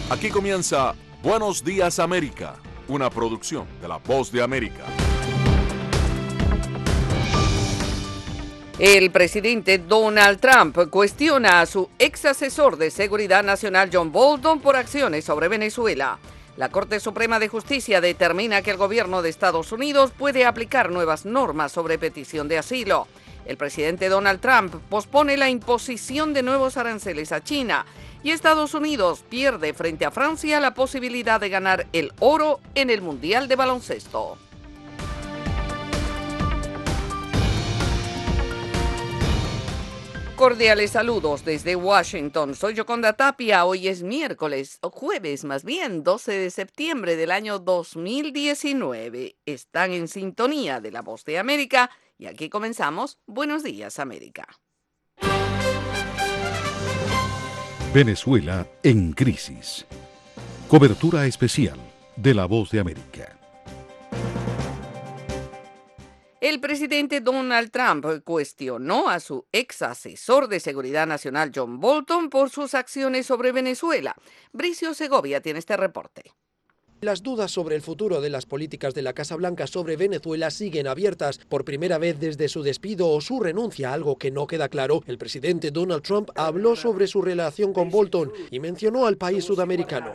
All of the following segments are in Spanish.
Aquí comienza Buenos Días América, una producción de La Voz de América. El presidente Donald Trump cuestiona a su ex asesor de seguridad nacional John Bolton por acciones sobre Venezuela. La Corte Suprema de Justicia determina que el gobierno de Estados Unidos puede aplicar nuevas normas sobre petición de asilo. El presidente Donald Trump pospone la imposición de nuevos aranceles a China y Estados Unidos pierde frente a Francia la posibilidad de ganar el oro en el Mundial de Baloncesto. Cordiales saludos desde Washington. Soy Yoconda Tapia. Hoy es jueves más bien, 12 de septiembre del año 2019. Están en sintonía de La Voz de América y aquí comenzamos Buenos Días América. Venezuela en crisis. Cobertura especial de La Voz de América. El presidente Donald Trump cuestionó a su ex asesor de seguridad nacional John Bolton por sus acciones sobre Venezuela. Bricio Segovia tiene este reporte. Las dudas sobre el futuro de las políticas de la Casa Blanca sobre Venezuela siguen abiertas. Por primera vez desde su despido o su renuncia, algo que no queda claro, el presidente Donald Trump habló sobre su relación con Bolton y mencionó al país sudamericano.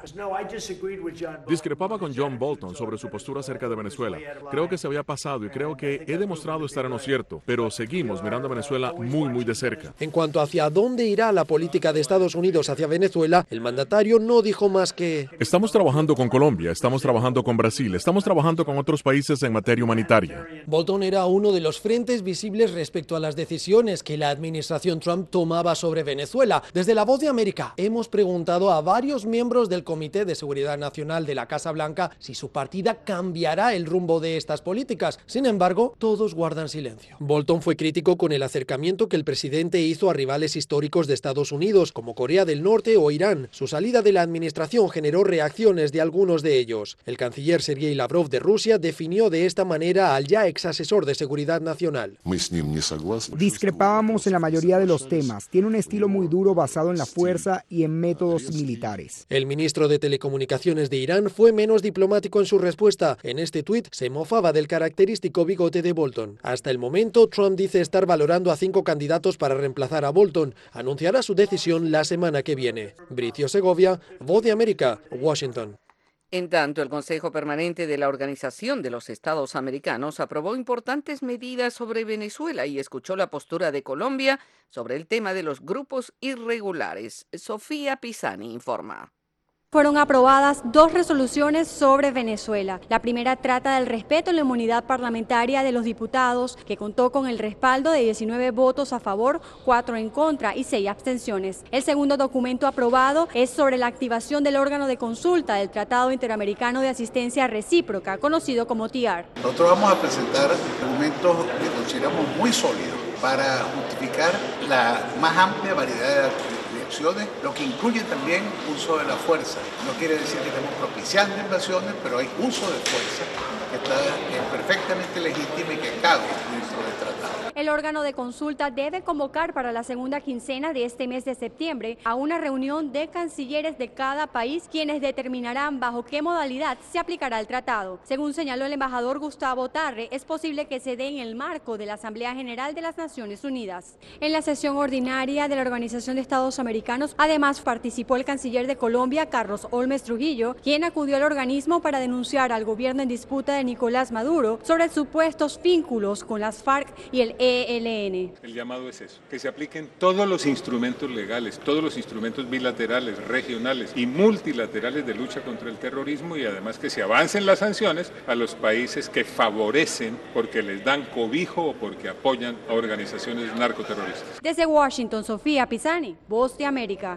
Discrepaba con John Bolton sobre su postura acerca de Venezuela. Creo que se había pasado y creo que he demostrado estar en lo cierto, pero seguimos mirando a Venezuela muy de cerca. En cuanto hacia dónde irá la política de Estados Unidos hacia Venezuela, el mandatario no dijo más que: Estamos trabajando con Colombia, estamos trabajando con Brasil, estamos trabajando con otros países en materia humanitaria. Bolton era uno de los frentes visibles respecto a las decisiones que la administración Trump tomaba sobre Venezuela. Desde La Voz de América hemos preguntado a varios miembros del Comité de Seguridad Nacional de la Casa Blanca si su partida cambiará el rumbo de estas políticas. Sin embargo, todos guardan silencio. Bolton fue crítico con el acercamiento que el presidente hizo a rivales históricos de Estados Unidos, como Corea del Norte o Irán. Su salida de la administración generó reacciones de algunos de ellos. El canciller Sergei Lavrov de Rusia definió de esta manera al ya ex asesor de seguridad nacional. Discrepábamos en la mayoría de los temas. Tiene un estilo muy duro basado en la fuerza y en métodos militares. El ministro de Telecomunicaciones de Irán fue menos diplomático en su respuesta. En este tuit se mofaba del característico bigote de Bolton. Hasta el momento, Trump dice estar valorando a 5 candidatos para reemplazar a Bolton. Anunciará su decisión la semana que viene. Bricio Segovia, Voz de América, Washington. En tanto, el Consejo Permanente de la Organización de los Estados Americanos aprobó importantes medidas sobre Venezuela y escuchó la postura de Colombia sobre el tema de los grupos irregulares. Sofía Pisani informa. Fueron aprobadas 2 resoluciones sobre Venezuela. La primera trata del respeto a la inmunidad parlamentaria de los diputados, que contó con el respaldo de 19 votos a favor, 4 en contra y 6 abstenciones. El segundo documento aprobado es sobre la activación del órgano de consulta del Tratado Interamericano de Asistencia Recíproca, conocido como TIAR. Nosotros vamos a presentar argumentos que consideramos muy sólidos para justificar la más amplia variedad de lo que incluye también uso de la fuerza. No quiere decir que estemos propiciando invasiones, pero hay uso de fuerza que está perfectamente legítima y que cabe dentro del tratado. El órgano de consulta debe convocar para la segunda quincena de este mes de septiembre a una reunión de cancilleres de cada país, quienes determinarán bajo qué modalidad se aplicará el tratado. Según señaló el embajador Gustavo Tarre, es posible que se dé en el marco de la Asamblea General de las Naciones Unidas. En la sesión ordinaria de la Organización de Estados Americanos, además participó el canciller de Colombia, Carlos Olmes Trujillo, quien acudió al organismo para denunciar al gobierno en disputa de Nicolás Maduro sobre supuestos vínculos con las FARC y el ELN. El llamado es eso, que se apliquen todos los instrumentos legales, todos los instrumentos bilaterales, regionales y multilaterales de lucha contra el terrorismo y además que se avancen las sanciones a los países que favorecen porque les dan cobijo o porque apoyan a organizaciones narcoterroristas. Desde Washington, Sofía Pisani, Voz de América.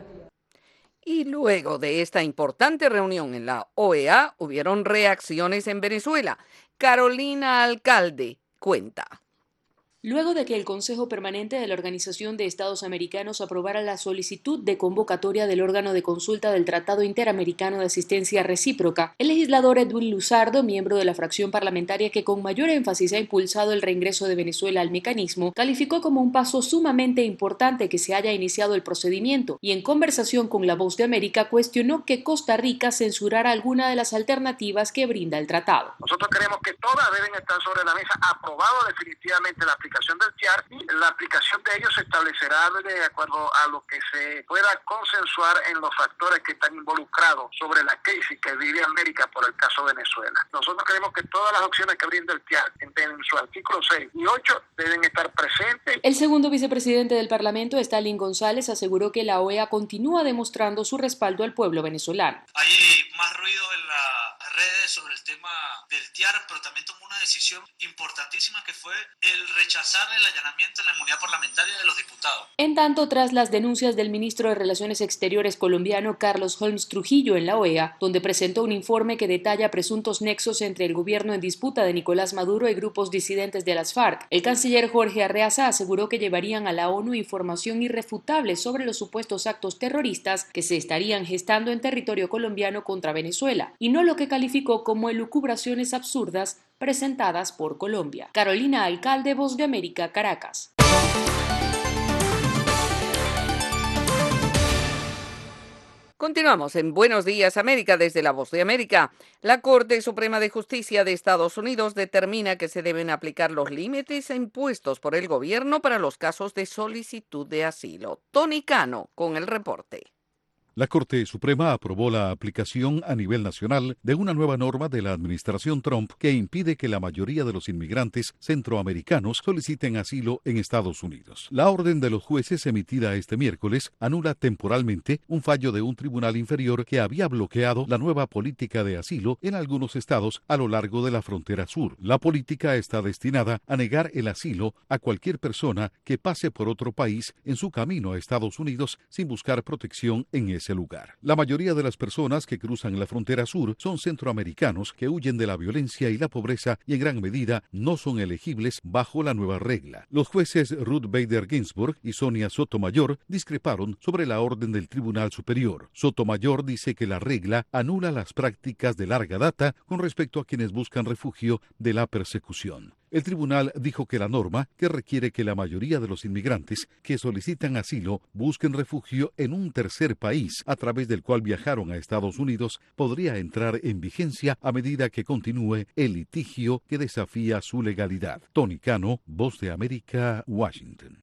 Y luego de esta importante reunión en la OEA, hubieron reacciones en Venezuela. Carolina Alcalde cuenta. luego de que el Consejo Permanente de la Organización de Estados Americanos aprobara la solicitud de convocatoria del órgano de consulta del Tratado Interamericano de Asistencia Recíproca. El legislador Edwin Luzardo, miembro de la fracción parlamentaria que con mayor énfasis ha impulsado el reingreso de Venezuela al mecanismo, calificó como un paso sumamente importante que se haya iniciado el procedimiento y en conversación con La Voz de América cuestionó que Costa Rica censurara alguna de las alternativas que brinda el tratado. Nosotros creemos que todas deben estar sobre la mesa, aprobado definitivamente la aplicación del TIAR y la aplicación de ellos se establecerá de acuerdo a lo que se pueda consensuar en los factores que están involucrados sobre la crisis que vive América por el caso Venezuela. Nosotros creemos que todas las opciones que brinda el TIAR en su artículo 6 y 8 deben estar presentes. El segundo vicepresidente del Parlamento, Stalin González, aseguró que la OEA continúa demostrando su respaldo al pueblo venezolano. Hay más ruido en las redes sobre el tema del TIAR, pero también tomó una decisión importantísima que fue el rechazar el allanamiento en la inmunidad parlamentaria de los diputados. En tanto, tras las denuncias del ministro de Relaciones Exteriores colombiano Carlos Holmes Trujillo en la OEA, donde presentó un informe que detalla presuntos nexos entre el gobierno en disputa de Nicolás Maduro y grupos disidentes de las FARC, el canciller Jorge Arreaza aseguró que llevarían a la ONU información irrefutable sobre los supuestos actos terroristas que se estarían gestando en territorio colombiano contra Venezuela, y no lo que calificó como elucubraciones absurdas presentadas por Colombia. Carolina Alcalde, Voz de América, Caracas. Continuamos en Buenos Días América desde La Voz de América. La Corte Suprema de Justicia de Estados Unidos determina que se deben aplicar los límites impuestos por el gobierno para los casos de solicitud de asilo. Tony Cano con el reporte. La Corte Suprema aprobó la aplicación a nivel nacional de una nueva norma de la administración Trump que impide que la mayoría de los inmigrantes centroamericanos soliciten asilo en Estados Unidos. La orden de los jueces emitida este miércoles anula temporalmente un fallo de un tribunal inferior que había bloqueado la nueva política de asilo en algunos estados a lo largo de la frontera sur. La política está destinada a negar el asilo a cualquier persona que pase por otro país en su camino a Estados Unidos sin buscar protección en ese lugar. La mayoría de las personas que cruzan la frontera sur son centroamericanos que huyen de la violencia y la pobreza y en gran medida no son elegibles bajo la nueva regla. Los jueces Ruth Bader Ginsburg y Sonia Sotomayor discreparon sobre la orden del Tribunal Superior. Sotomayor dice que la regla anula las prácticas de larga data con respecto a quienes buscan refugio de la persecución. El tribunal dijo que la norma, que requiere que la mayoría de los inmigrantes que solicitan asilo busquen refugio en un tercer país a través del cual viajaron a Estados Unidos, podría entrar en vigencia a medida que continúe el litigio que desafía su legalidad. Tony Cano, Voz de América, Washington.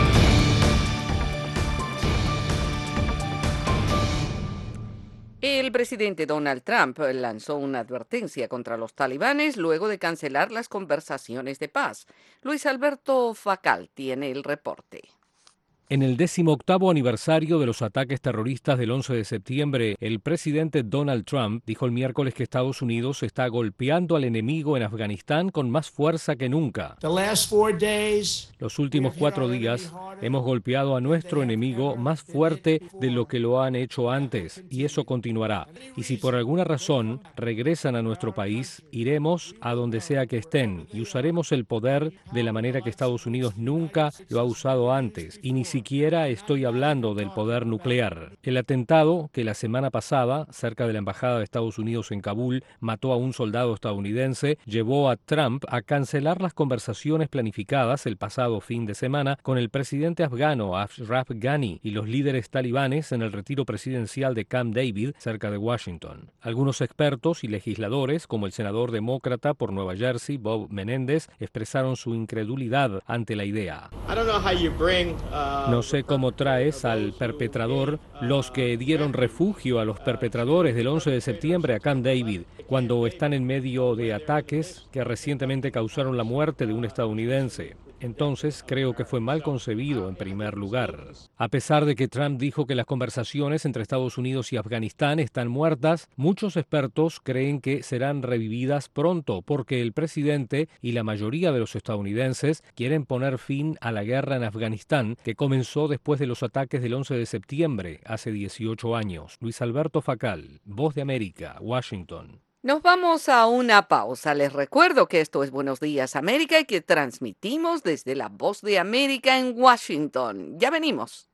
El presidente Donald Trump lanzó una advertencia contra los talibanes luego de cancelar las conversaciones de paz. Luis Alberto Facal tiene el reporte. En el 18º aniversario de los ataques terroristas del 11 de septiembre, el presidente Donald Trump dijo el miércoles que Estados Unidos está golpeando al enemigo en Afganistán con más fuerza que nunca. Los últimos 4 días hemos golpeado a nuestro enemigo más fuerte de lo que lo han hecho antes, y eso continuará. Y si por alguna razón regresan a nuestro país, iremos a donde sea que estén y usaremos el poder de la manera que Estados Unidos nunca lo ha usado antes, y ni siquiera estoy hablando del poder nuclear. El atentado que la semana pasada, cerca de la embajada de Estados Unidos en Kabul, mató a un soldado estadounidense, llevó a Trump a cancelar las conversaciones planificadas el pasado fin de semana con el presidente afgano Ashraf Ghani y los líderes talibanes en el retiro presidencial de Camp David, cerca de Washington. Algunos expertos y legisladores, como el senador demócrata por Nueva Jersey, Bob Menéndez, expresaron su incredulidad ante la idea. No sé cómo traes al perpetrador, los que dieron refugio a los perpetradores del 11 de septiembre a Camp David, cuando están en medio de ataques que recientemente causaron la muerte de un estadounidense. Entonces, creo que fue mal concebido en primer lugar. A pesar de que Trump dijo que las conversaciones entre Estados Unidos y Afganistán están muertas, muchos expertos creen que serán revividas pronto porque el presidente y la mayoría de los estadounidenses quieren poner fin a la guerra en Afganistán que comenzó después de los ataques del 11 de septiembre, hace 18 años. Luis Alberto Facal, Voz de América, Washington. Nos vamos a una pausa. Les recuerdo que esto es Buenos Días América y que transmitimos desde la Voz de América en Washington. Ya venimos.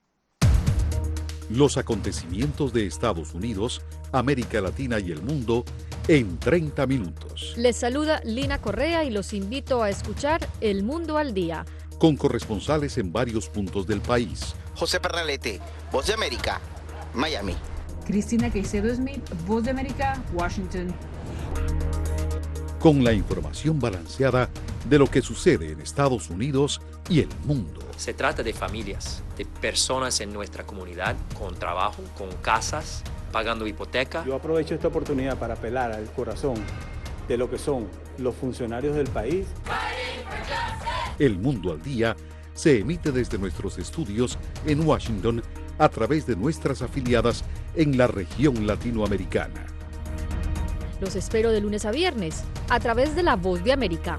Los acontecimientos de Estados Unidos, América Latina y el mundo en 30 minutos. Les saluda Lina Correa y los invito a escuchar El Mundo al Día. Con corresponsales en varios puntos del país. José Pernalete, Voz de América, Miami. Cristina Caicedo Smith, Voz de América, Washington. Con la información balanceada de lo que sucede en Estados Unidos y el mundo. Se trata de familias, de personas en nuestra comunidad, con trabajo, con casas, pagando hipoteca. Yo aprovecho esta oportunidad para apelar al corazón de lo que son los funcionarios del país. El Mundo al Día se emite desde nuestros estudios en Washington a través de nuestras afiliadas en la región latinoamericana. Los espero de lunes a viernes a través de la Voz de América.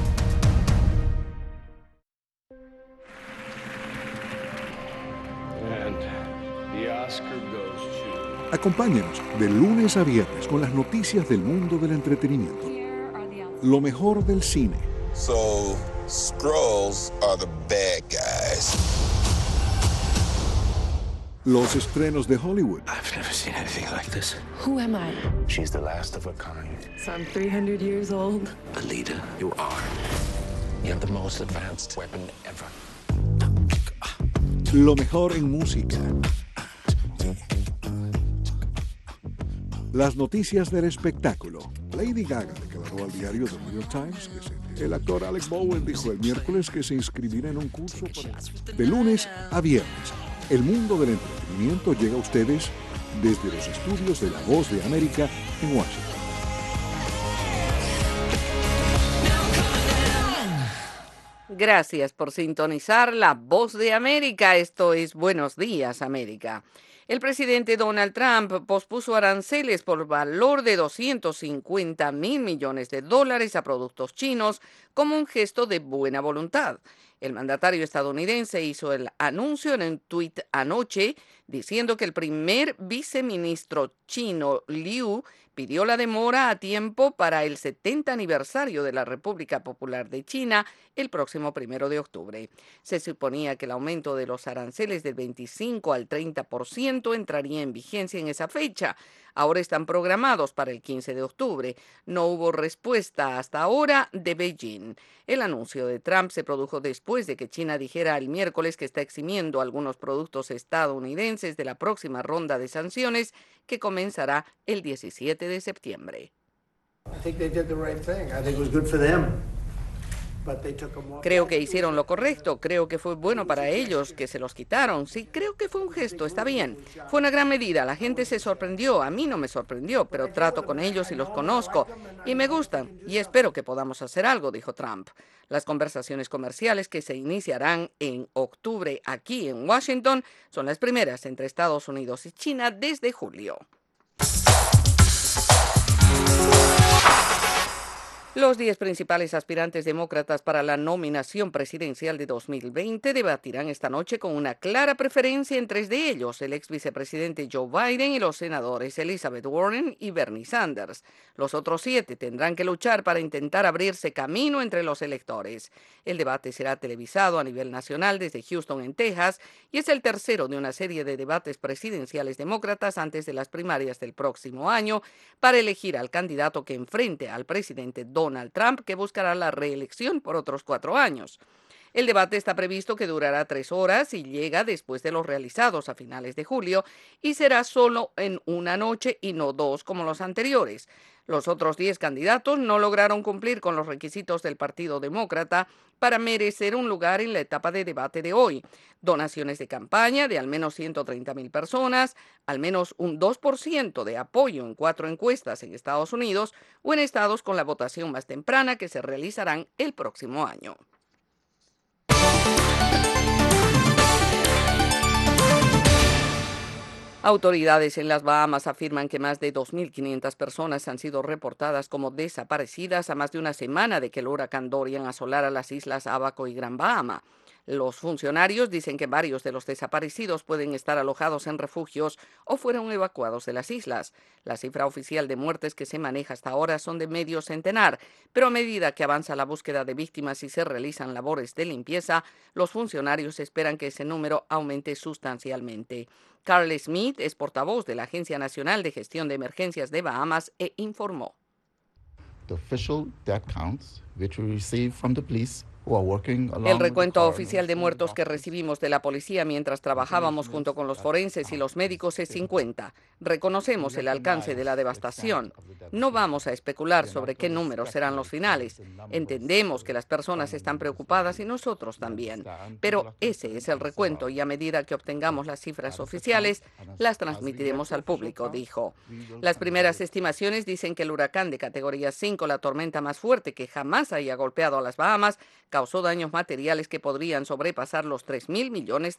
Acompáñenos de lunes a viernes con las noticias del mundo del entretenimiento. Lo mejor del cine. So, Skrulls are the bad guys. Los estrenos de Hollywood. I've never seen anything like this. Who am I? She's the last of her kind. So I'm 300 years old. The leader you are. You have the most advanced weapon ever. Lo mejor en música. Las noticias del espectáculo. Lady Gaga declaró al diario The New York Times que el actor Alec Baldwin dijo el miércoles que se inscribirá en un curso de lunes a viernes. El mundo del entretenimiento llega a ustedes desde los estudios de La Voz de América en Washington. Gracias por sintonizar La Voz de América. Esto es Buenos Días América. El presidente Donald Trump pospuso aranceles por valor de $250 mil millones a productos chinos como un gesto de buena voluntad. El mandatario estadounidense hizo el anuncio en un tuit anoche diciendo que el primer viceministro chino Liu pidió la demora a tiempo para el 70 aniversario de la República Popular de China el próximo 1 de octubre. Se suponía que el aumento de los aranceles del 25 al 30% entraría en vigencia en esa fecha. Ahora están programados para el 15 de octubre. No hubo respuesta hasta ahora de Beijing. El anuncio de Trump se produjo después de que China dijera el miércoles que está eximiendo algunos productos estadounidenses de la próxima ronda de sanciones que comenzará el 17 de septiembre. Creo que hicieron lo correcto, creo que fue bueno para ellos que se los quitaron. Sí, creo que fue un gesto, está bien. Fue una gran medida, la gente se sorprendió, a mí no me sorprendió, pero trato con ellos y los conozco y me gustan y espero que podamos hacer algo, dijo Trump. Las conversaciones comerciales que se iniciarán en octubre aquí en Washington son las primeras entre Estados Unidos y China desde julio. Los 10 principales aspirantes demócratas para la nominación presidencial de 2020 debatirán esta noche con una clara preferencia en 3 de ellos, el ex vicepresidente Joe Biden y los senadores Elizabeth Warren y Bernie Sanders. Los otros 7 tendrán que luchar para intentar abrirse camino entre los electores. El debate será televisado a nivel nacional desde Houston, en Texas, y es el tercero de una serie de debates presidenciales demócratas antes de las primarias del próximo año para elegir al candidato que enfrente al presidente Donald Trump, que buscará la reelección por otros 4 años. El debate está previsto que durará 3 horas y llega después de los realizados a finales de julio y será solo en una noche y no 2 como los anteriores. Los otros 10 candidatos no lograron cumplir con los requisitos del Partido Demócrata para merecer un lugar en la etapa de debate de hoy. Donaciones de campaña de al menos 130,000 personas, al menos un 2% de apoyo en 4 encuestas en Estados Unidos o en estados con la votación más temprana que se realizarán el próximo año. Autoridades en las Bahamas afirman que más de 2.500 personas han sido reportadas como desaparecidas a más de una semana de que el huracán Dorian asolara las islas Abaco y Gran Bahama. Los funcionarios dicen que varios de los desaparecidos pueden estar alojados en refugios o fueron evacuados de las islas. La cifra oficial de muertes que se maneja hasta ahora son de medio centenar, pero a medida que avanza la búsqueda de víctimas y se realizan labores de limpieza, los funcionarios esperan que ese número aumente sustancialmente. Carl Smith es portavoz de la Agencia Nacional de Gestión de Emergencias de Bahamas e informó. The official death counts, which we receive from the police, el recuento oficial de muertos que recibimos de la policía mientras trabajábamos junto con los forenses y los médicos es 50. Reconocemos el alcance de la devastación. No vamos a especular sobre qué números serán los finales. Entendemos que las personas están preocupadas y nosotros también. Pero ese es el recuento y a medida que obtengamos las cifras oficiales, las transmitiremos al público, dijo. Las primeras estimaciones dicen que el huracán de categoría 5, la tormenta más fuerte que jamás haya golpeado a las Bahamas, causó daños materiales que podrían sobrepasar los $3.000 millones.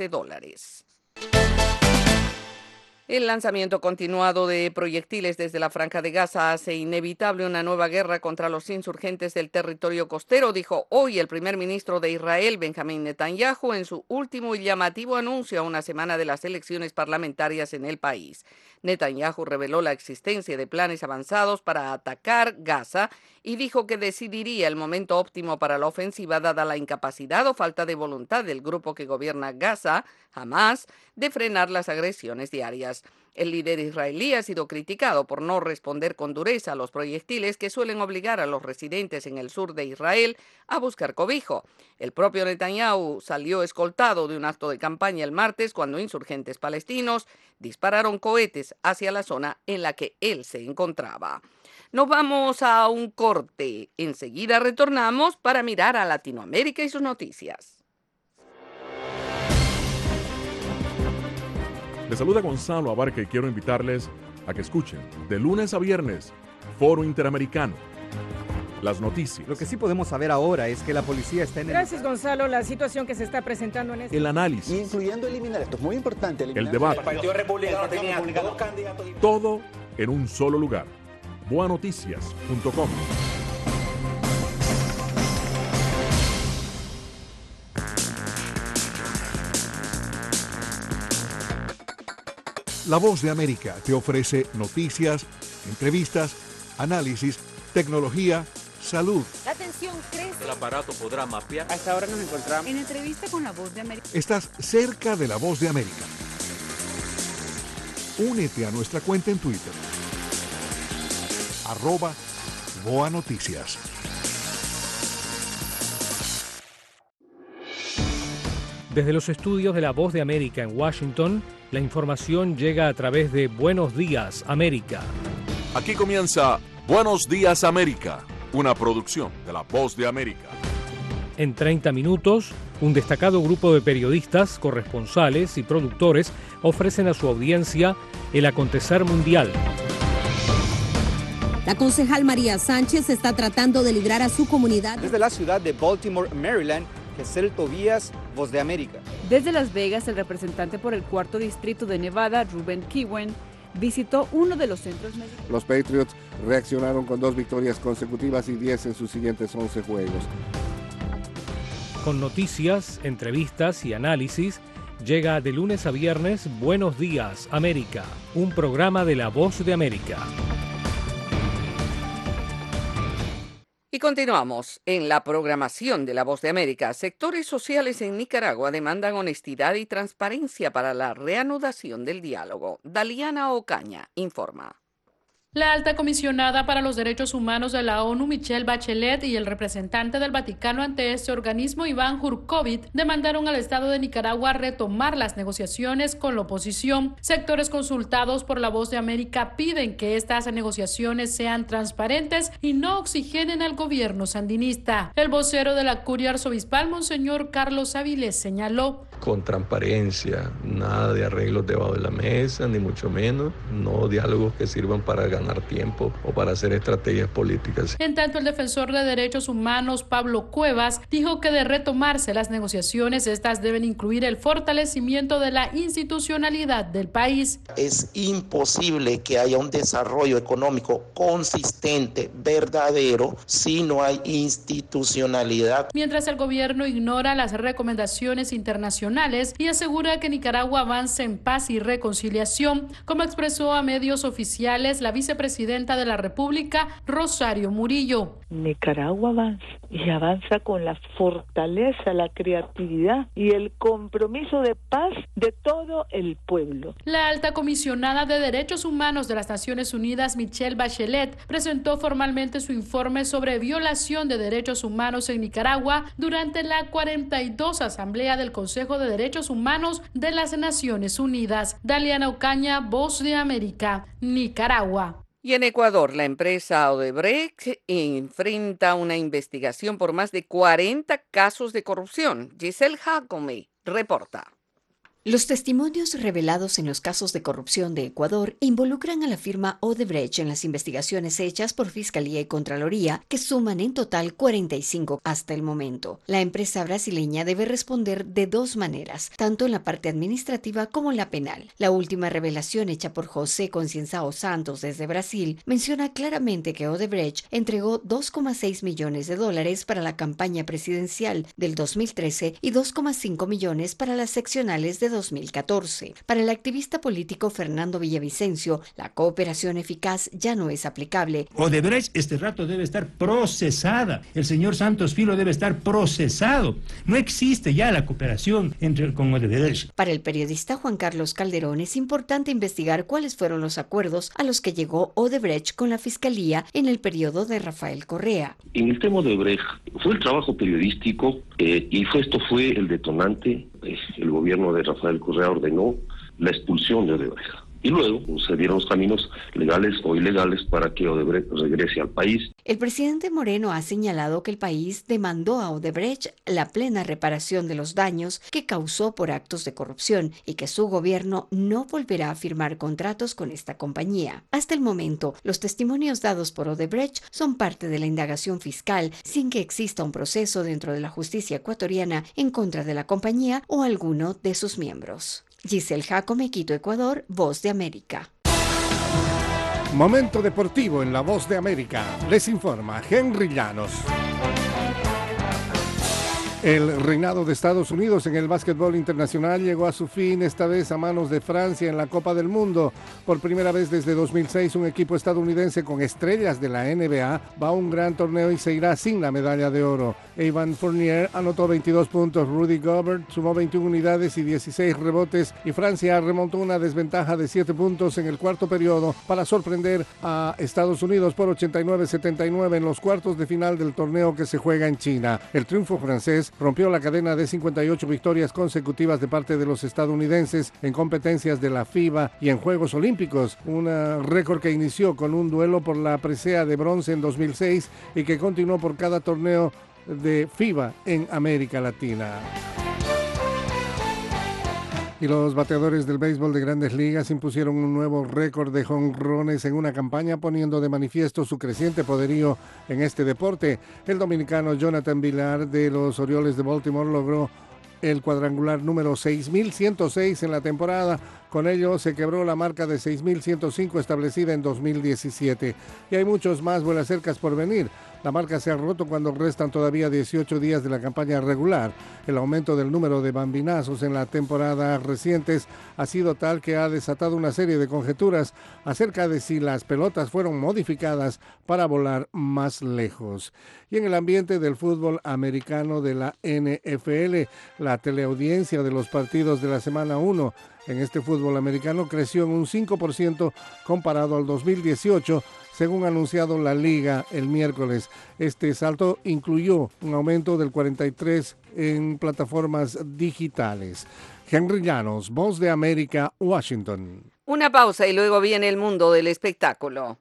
El lanzamiento continuado de proyectiles desde la Franja de Gaza hace inevitable una nueva guerra contra los insurgentes del territorio costero, dijo hoy el primer ministro de Israel, Benjamín Netanyahu, en su último y llamativo anuncio a una semana de las elecciones parlamentarias en el país. Netanyahu reveló la existencia de planes avanzados para atacar Gaza y dijo que decidiría el momento óptimo para la ofensiva dada la incapacidad o falta de voluntad del grupo que gobierna Gaza, Hamás, de frenar las agresiones diarias. El líder israelí ha sido criticado por no responder con dureza a los proyectiles que suelen obligar a los residentes en el sur de Israel a buscar cobijo. El propio Netanyahu salió escoltado de un acto de campaña el martes cuando insurgentes palestinos dispararon cohetes hacia la zona en la que él se encontraba. Nos vamos a un corte. Enseguida retornamos para mirar a Latinoamérica y sus noticias. Les saluda Gonzalo Abarca y quiero invitarles a que escuchen de lunes a viernes Foro Interamericano. Las noticias. Lo que sí podemos saber ahora es que la policía está en el... Gracias, Gonzalo. La situación que se está presentando en este... El análisis. Incluyendo eliminar, esto es muy importante. El debate. El Partido Republicano tenía dos candidatos. Todo en un solo lugar. boanoticias.com. La Voz de América te ofrece noticias, entrevistas, análisis, tecnología, salud. La tensión crece. El aparato podrá mapear. Hasta ahora nos encontramos en entrevista con La Voz de América. Estás cerca de La Voz de América. Únete a nuestra cuenta en Twitter. @BoaNoticias. Desde los estudios de La Voz de América en Washington, la información llega a través de Buenos Días, América. Aquí comienza Buenos Días, América, una producción de La Voz de América. En 30 minutos, un destacado grupo de periodistas, corresponsales y productores ofrecen a su audiencia el acontecer mundial. La concejal María Sánchez está tratando de librar a su comunidad. Desde la ciudad de Baltimore, Maryland, Gesell Tobías, Voz de América. Desde Las Vegas, el representante por el 4º distrito de Nevada, Ruben Kiwen, visitó uno de los centros médicos. Los Patriots reaccionaron con 2 victorias consecutivas y 10 en sus siguientes 11 juegos. Con noticias, entrevistas y análisis, llega de lunes a viernes Buenos Días, América, un programa de La Voz de América. Y continuamos en la programación de La Voz de América. Sectores sociales en Nicaragua demandan honestidad y transparencia para la reanudación del diálogo. Daliana Ocaña informa. La alta comisionada para los derechos humanos de la ONU, Michelle Bachelet, y el representante del Vaticano ante este organismo, Iván Jurkovic, demandaron al Estado de Nicaragua retomar las negociaciones con la oposición. Sectores consultados por La Voz de América piden que estas negociaciones sean transparentes y no oxigenen al gobierno sandinista. El vocero de la Curia Arzobispal, Monseñor Carlos Avilés, señaló: con transparencia, nada de arreglos debajo de la mesa, ni mucho menos, no diálogos que sirvan para ganar ganar tiempo o para hacer estrategias políticas. En tanto, el defensor de derechos humanos, Pablo Cuevas, dijo que de retomarse las negociaciones, estas deben incluir el fortalecimiento de la institucionalidad del país. Es imposible que haya un desarrollo económico consistente, verdadero, si no hay institucionalidad. Mientras el gobierno ignora las recomendaciones internacionales y asegura que Nicaragua avance en paz y reconciliación, como expresó a medios oficiales la vicepresidenta de la República, Rosario Murillo. Nicaragua avanza y avanza con la fortaleza, la creatividad y el compromiso de paz de todo el pueblo. La alta comisionada de Derechos Humanos de las Naciones Unidas, Michelle Bachelet, presentó formalmente su informe sobre violación de derechos humanos en Nicaragua durante la 42 Asamblea del Consejo de Derechos Humanos de las Naciones Unidas. Daliana Ocaña, Voz de América, Nicaragua. Y en Ecuador, la empresa Odebrecht enfrenta una investigación por más de 40 casos de corrupción. Giselle Jacome reporta. Los testimonios revelados en los casos de corrupción de Ecuador involucran a la firma Odebrecht en las investigaciones hechas por Fiscalía y Contraloría, que suman en total 45 hasta el momento. La empresa brasileña debe responder de dos maneras, tanto en la parte administrativa como en la penal. La última revelación hecha por José Concienzao Santos desde Brasil menciona claramente que Odebrecht entregó $2,6 millones para la campaña presidencial del 2013 y 2,5 millones para las seccionales de 2014. Para el activista político Fernando Villavicencio, la cooperación eficaz ya no es aplicable. Odebrecht este rato debe estar procesada. El señor Santos Filo debe estar procesado. No existe ya la cooperación con Odebrecht. Para el periodista Juan Carlos Calderón es importante investigar cuáles fueron los acuerdos a los que llegó Odebrecht con la Fiscalía en el periodo de Rafael Correa. En el tema de Odebrecht fue el trabajo periodístico y esto fue el detonante. El gobierno de Rafael Correa ordenó la expulsión de Odebrecht. Y luego se dieron los caminos legales o ilegales para que Odebrecht regrese al país. El presidente Moreno ha señalado que el país demandó a Odebrecht la plena reparación de los daños que causó por actos de corrupción y que su gobierno no volverá a firmar contratos con esta compañía. Hasta el momento, los testimonios dados por Odebrecht son parte de la indagación fiscal sin que exista un proceso dentro de la justicia ecuatoriana en contra de la compañía o alguno de sus miembros. Giselle Jacome, Quito, Ecuador, Voz de América. Momento deportivo en La Voz de América. Les informa Henry Llanos. El reinado de Estados Unidos en el básquetbol internacional llegó a su fin, esta vez a manos de Francia en la Copa del Mundo. Por primera vez desde 2006, un equipo estadounidense con estrellas de la NBA va a un gran torneo y se irá sin la medalla de oro. Evan Fournier anotó 22 puntos, Rudy Gobert sumó 21 unidades y 16 rebotes y Francia remontó una desventaja de 7 puntos en el cuarto periodo para sorprender a Estados Unidos por 89-79 en los cuartos de final del torneo que se juega en China. El triunfo francés rompió la cadena de 58 victorias consecutivas de parte de los estadounidenses en competencias de la FIBA y en Juegos Olímpicos, un récord que inició con un duelo por la presea de bronce en 2006 y que continuó por cada torneo de FIBA en América Latina. Y los bateadores del béisbol de Grandes Ligas impusieron un nuevo récord de jonrones en una campaña poniendo de manifiesto su creciente poderío en este deporte. El dominicano Jonathan Villar de los Orioles de Baltimore logró el cuadrangular número 6.106 en la temporada. Con ello se quebró la marca de 6.105 establecida en 2017. Y hay muchos más vuelas cercas por venir. La marca se ha roto cuando restan todavía 18 días de la campaña regular. El aumento del número de bambinazos en la temporada recientes ha sido tal que ha desatado una serie de conjeturas acerca de si las pelotas fueron modificadas para volar más lejos. Y en el ambiente del fútbol americano de la NFL, la teleaudiencia de los partidos de la semana 1 en este fútbol americano creció en un 5% comparado al 2018, según ha anunciado la Liga el miércoles. Este salto incluyó un aumento del 43% en plataformas digitales. Henry Llanos, Voz de América, Washington. Una pausa y luego viene el mundo del espectáculo.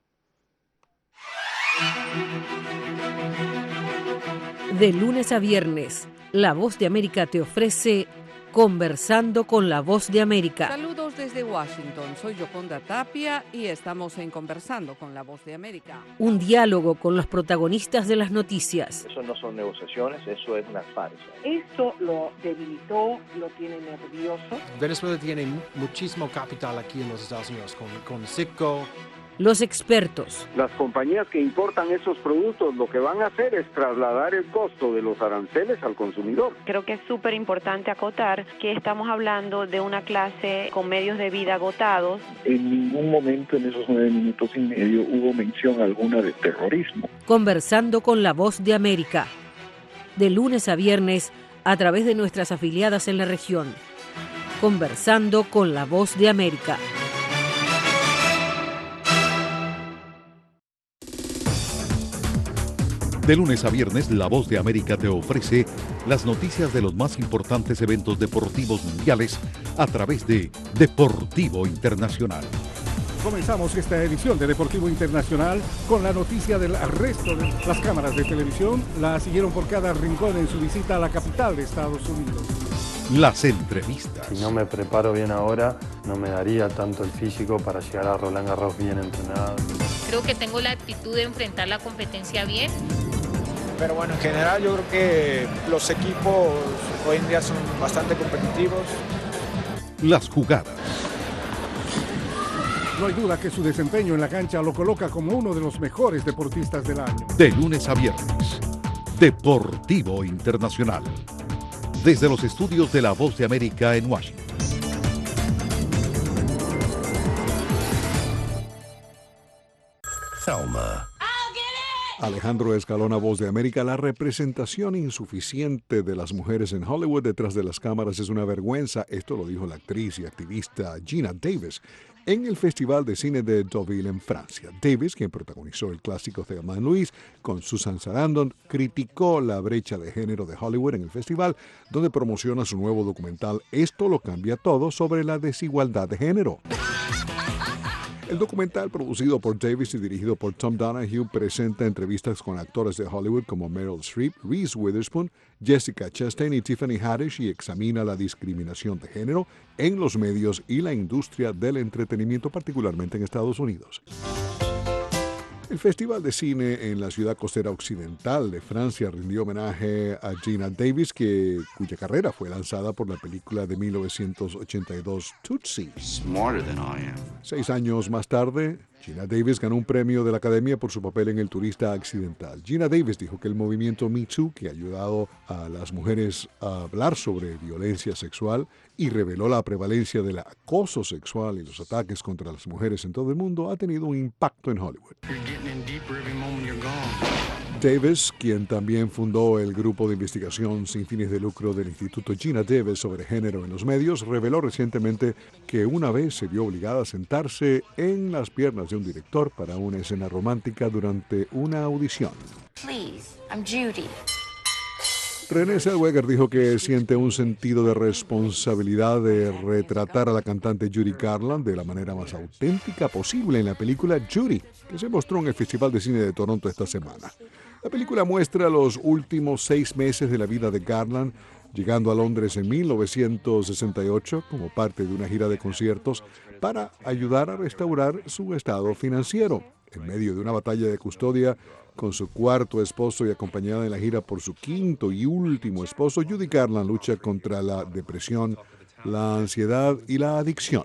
De lunes a viernes, La Voz de América te ofrece Conversando con la Voz de América. Saludos desde Washington, soy Yoconda Tapia y estamos en Conversando con la Voz de América. Un diálogo con los protagonistas de las noticias. Eso no son negociaciones, eso es una farsa. Esto lo debilitó, lo tiene nervioso. Venezuela tiene muchísimo capital aquí en los Estados Unidos, con Citgo. Los expertos. Las compañías que importan esos productos lo que van a hacer es trasladar el costo de los aranceles al consumidor. Creo que es súper importante acotar que estamos hablando de una clase con medios de vida agotados. En ningún momento en esos 9 minutos y medio hubo mención alguna de terrorismo. Conversando con la Voz de América. De lunes a viernes a través de nuestras afiliadas en la región. Conversando con la Voz de América. De lunes a viernes, La Voz de América te ofrece las noticias de los más importantes eventos deportivos mundiales a través de Deportivo Internacional. Comenzamos esta edición de Deportivo Internacional con la noticia del arresto de las cámaras de televisión. La siguieron por cada rincón en su visita a la capital de Estados Unidos. Las entrevistas. Si no me preparo bien ahora, no me daría tanto el físico para llegar a Roland Garros bien entrenado. Creo que tengo la actitud de enfrentar la competencia bien. Pero bueno, en general yo creo que los equipos hoy en día son bastante competitivos. Las jugadas. No hay duda que su desempeño en la cancha lo coloca como uno de los mejores deportistas del año. De lunes a viernes, Deportivo Internacional. Desde los estudios de La Voz de América en Washington. Thelma. Alejandro Escalona, Voz de América. La representación insuficiente de las mujeres en Hollywood detrás de las cámaras es una vergüenza. Esto lo dijo la actriz y activista Geena Davis en el Festival de Cine de Deauville en Francia. Davis, quien protagonizó el clásico Thelma and Louise con Susan Sarandon, criticó la brecha de género de Hollywood en el festival, donde promociona su nuevo documental Esto lo cambia todo, sobre la desigualdad de género. El documental, producido por Davis y dirigido por Tom Donahue, presenta entrevistas con actores de Hollywood como Meryl Streep, Reese Witherspoon, Jessica Chastain y Tiffany Haddish y examina la discriminación de género en los medios y la industria del entretenimiento, particularmente en Estados Unidos. El Festival de Cine en la ciudad costera occidental de Francia rindió homenaje a Geena Davis, cuya carrera fue lanzada por la película de 1982 Tootsie. 6 años más tarde, Geena Davis ganó un premio de la Academia por su papel en El turista accidental. Geena Davis dijo que el movimiento Me Too, que ha ayudado a las mujeres a hablar sobre violencia sexual y reveló la prevalencia del acoso sexual y los ataques contra las mujeres en todo el mundo, ha tenido un impacto en Hollywood. Davis, quien también fundó el grupo de investigación sin fines de lucro del Instituto Geena Davis sobre género en los medios, reveló recientemente que una vez se vio obligada a sentarse en las piernas de un director para una escena romántica durante una audición. Please, I'm Judy. Renée Zellweger dijo que siente un sentido de responsabilidad de retratar a la cantante Judy Garland de la manera más auténtica posible en la película Judy, que se mostró en el Festival de Cine de Toronto esta semana. La película muestra los últimos 6 meses de la vida de Garland, llegando a Londres en 1968 como parte de una gira de conciertos para ayudar a restaurar su estado financiero. En medio de una batalla de custodia con su cuarto esposo y acompañada en la gira por su quinto y último esposo, Judy Garland lucha contra la depresión, la ansiedad y la adicción.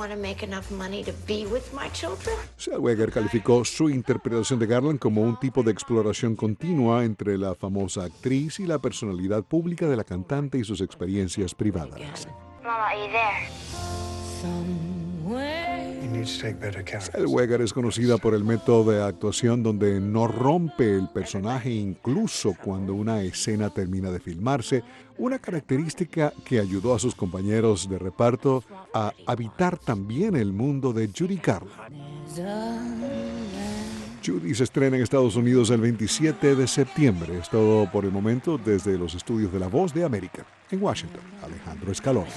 Zellweger calificó su interpretación de Garland como un tipo de exploración continua entre la famosa actriz y la personalidad pública de la cantante y sus experiencias privadas. Mama, are you there? Zellweger es conocida por el método de actuación donde no rompe el personaje incluso cuando una escena termina de filmarse, una característica que ayudó a sus compañeros de reparto a habitar también el mundo de Judy Garland. Judy se estrena en Estados Unidos el 27 de septiembre. Es todo por el momento desde los estudios de La Voz de América. En Washington, Alejandro Escalona.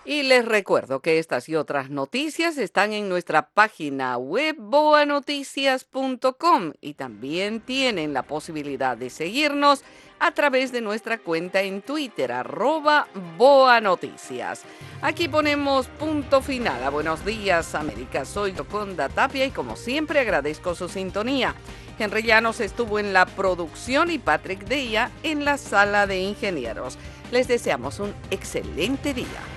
Y les recuerdo que estas y otras noticias están en nuestra página web boanoticias.com y también tienen la posibilidad de seguirnos a través de nuestra cuenta en Twitter, @boanoticias. Aquí ponemos punto final a Buenos Días América. Soy Yoconda Tapia y como siempre agradezco su sintonía. Henry Llanos estuvo en la producción y Patrick Deya en la sala de ingenieros. Les deseamos un excelente día.